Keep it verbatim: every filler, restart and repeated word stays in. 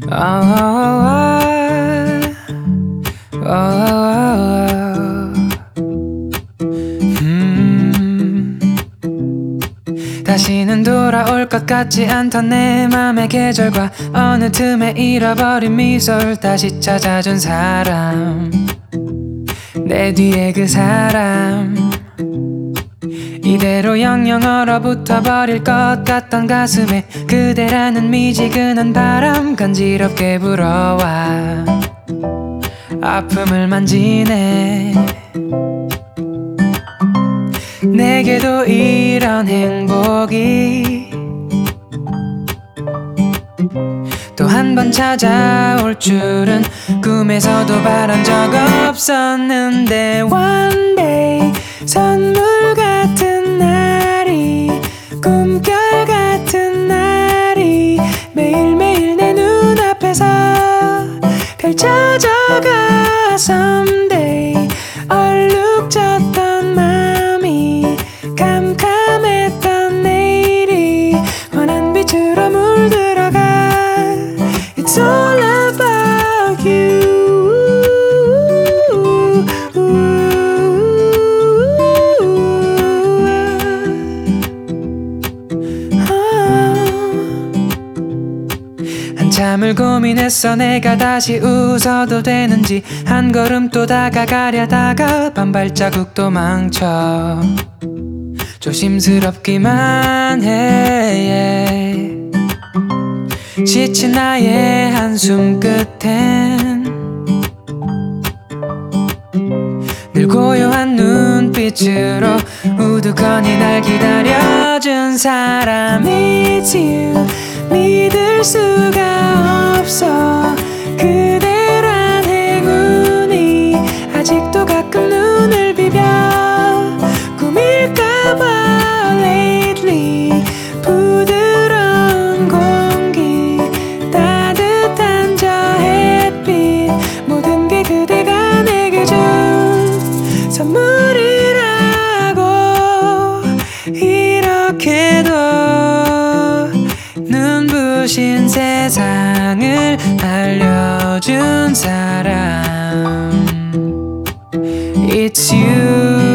oh, oh, oh, 음. 다시는 돌아올 것 같지 않던 내 맘의 계절과 어느 틈에 잃어버린 미소를 다시 찾아준 사람, 내 뒤에 그 사람. 이대로 영영 얼어붙어 버릴 것 같던 가슴에 그대라는 미지근한 바람 간지럽게 불어와 아픔을 만지네. 내게도 이런 행복이 또 한 번 찾아올 줄은 꿈에서도 바란 적 없었는데 One day 선물 같은 날이, 꿈결 같은 날이 매일매일 내 눈앞에서 펼쳐져가. Someday 얼룩졌던 맘이 캄캄했던 내일이 환한 빛으로 물들어가. It's all about you. 한참을 고민했어. 내가 다시 웃어도 되는지, 한 걸음 또 다가가려다가 반발자국도 망쳐 조심스럽기만 해. 지친 나의 한숨 끝엔 늘 고요한 눈빛으로 우두커니 날 기다려준 사람. It's you. 믿을 수가 없어. 그대란 행운이 아직도 가끔 눈을 비벼. 꿈일까봐 lately 부드러운 공기, 따뜻한 저 햇빛, 모든 게 그대가 내게 준 선물이라고. 이렇게도 눈부신 세상을 알려준 사람. It's you.